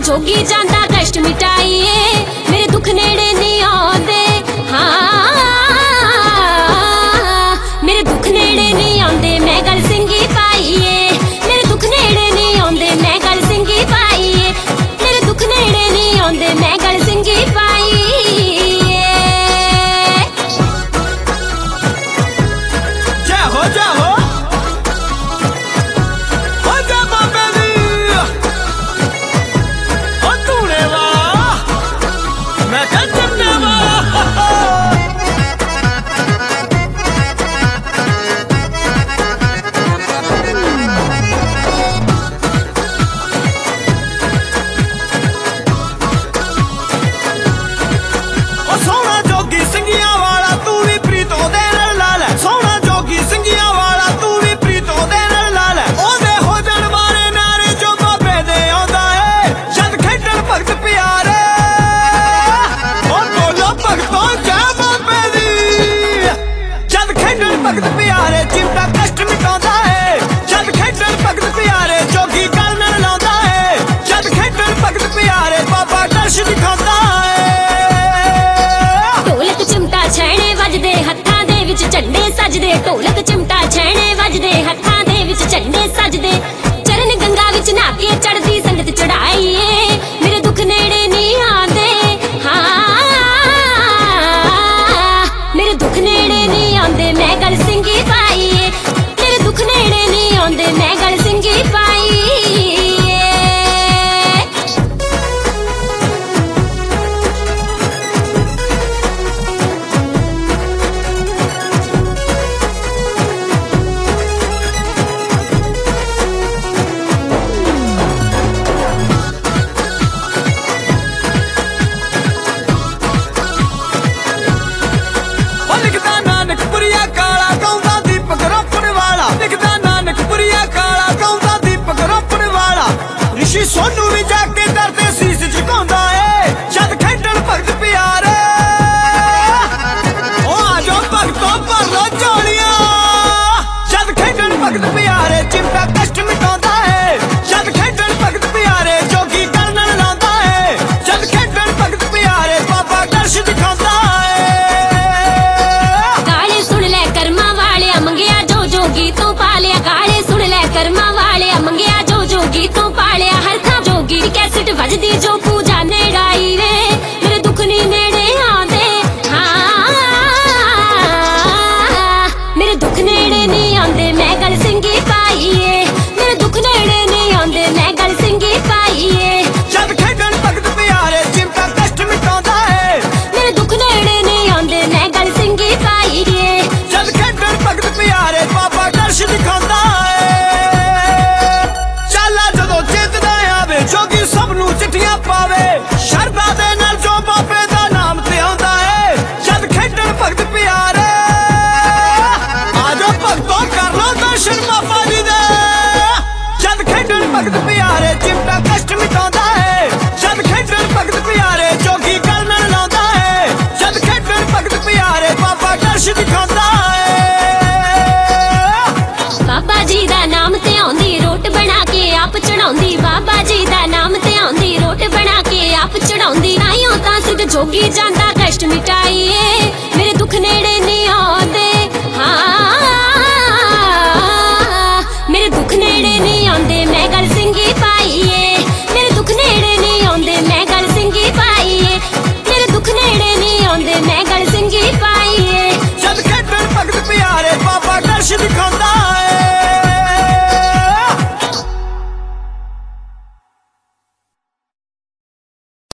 जोगी जांदा कष्ट मिटाइए मेरे दुख नेड़े नहीं आउंदे। हाँ मेरे दुख नेड़े नहीं आउंदे मैं गल सिंगी पाइए। मेरे दुख नेड़े नहीं आउंदे मैं गल सिंगी पाइए। मेरे दुख नेड़े नहीं आउंदे मैं गल सिंगी पाइए। जय हो जय हो भगत प्यारे चिमटा कष्ट मिटांदा है। जद खेडन भगत प्यारे जोगी गल नाल लांदा है। जद खेडन भगत प्यारे बाबा दर्श दिखांदा है। ढोलक चिमटा छैणे वजदे हत्थां दे विच झंडे सजदे। ढोलक चिमटा छैणे वजदे हत्थां दे विच झंडे सजदे। चरण गंगा विच नहा के चढ़दी संगत चढ़ाईए मेरे दुख नेड़े नहीं आंदे। हाँ मेरे दुख नेड़े नहीं आंदे मैं गल सिंगी पाइए। मेरे दुख नेड़े नहीं आंदे मैं गल सिंगी पाइए। सोनू भी जाके दरते शीश झुकांदा है। जद खेडन भगत प्यारे ओ आजो भगतों भर लो झोलियां। जद खेडन भगत प्यारे चिमटा कष्ट मिटांदा है। जद खेडन भगत प्यारे जोगी गल नाल लांदा है। जद खेडन भगत प्यारे बाबा दर्श दिखांदा है। गाले सुन ले कर्मा वालिया मंगिया जो जोगी तू पालिया। गाले सुन ले कर्मा वालिया मंगिया जो जोगी तू पालिया। जोगी कैसेट वजदी जो पूजा ने गाई वे मेरे दुख नहीं नेड़े आंदे। हाँ मेरे दुख नेड़े नहीं आंदे मैं गल सिंगी पाइए। मेरे दुख नेड़े नहीं आंदे मैं गल सिंगी पाइए। जद खेडन भगत प्यारे चिमटा कष्ट मिटांदा है। मेरे दुख नेड़े नहीं आंदे मैं गल सिंगी पाइए। जद खेडन भगत प्यारे बाबा दर्श दिखांदा है। चाला जदों चेतदा आवे जोगी सब नूं चिट्ठियां पावे। शरदा दे नाल जो बाबे दा नाम ते आंदा है। जद खेडन भगत प्यारे आजो भगतों कर लो दर्शन बाबा जी दे। जद खेडन भगत प्यारे चिमटा कष्ट मिटांदा है। जद खेडन भगत प्यारे जोगी गल नाल लांदा है। जद खेडन भगत प्यारे बाबा दर्श दिखांदा है। बाबा जी दा नाम ते आउंदी रोट बना के आप चढ़ाउंदी। बाबा जी दा नाम ते आउंदी रोट बना के आप चढ़ाउंदी। नाइयों तां सिद्ध जोगी जांदा कष्ट मिटाइए मेरे दुख नेड़े नहीं आउंदे। हाँ मेरे दुख नेड़े नहीं आउंदे मैं गल सिंगी पाइए। मेरे दुख नेड़े नहीं आउंदे मैं गल सिंगी पाइए। मेरे दुख नेड़े नहीं आउंदे मैं गल सिंगी पाइए।